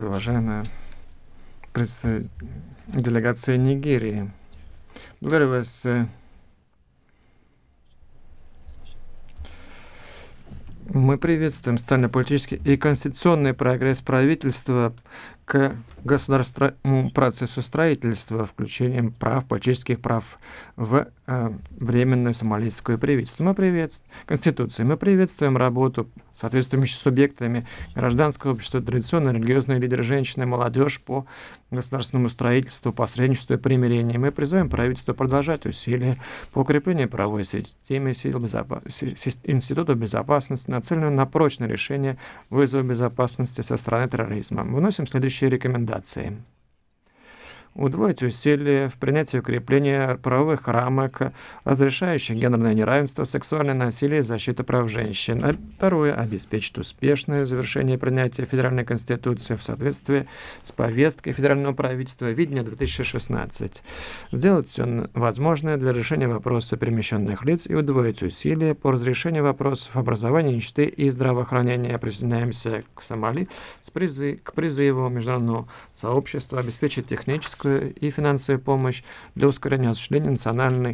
уважаемая делегация Нигерии. Благодарю вас. Мы приветствуем социально-политический и конституционный прогресс правительства к государственному процессу строительства, включением прав, политических прав в временную сомалийскую правительство. Конституцию. Мы приветствуем работу соответствующими субъектами гражданского общества, традиционные религиозные лидеры, женщины, молодежь по государственному строительству, посредничеству и примирению. Мы призываем правительство продолжать усилия по укреплению правовой системы Института безопасности, нацеленную на прочное решение вызова безопасности со стороны терроризма. Выносим следующие рекомендации. Удвоить усилия в принятии и укреплении правовых рамок, разрешающих гендерное неравенство, сексуальное насилие и защиту прав женщин. Второе. Обеспечить успешное завершение принятия Федеральной Конституции в соответствии с повесткой Федерального правительства «Видение 2016». Сделать все возможное для решения вопроса перемещенных лиц и удвоить усилия по разрешению вопросов образования, нищеты и здравоохранения. Присоединяемся к Сомали к призыву международного сообщества обеспечить техническую и финансовую помощь для ускорения осуществления национальной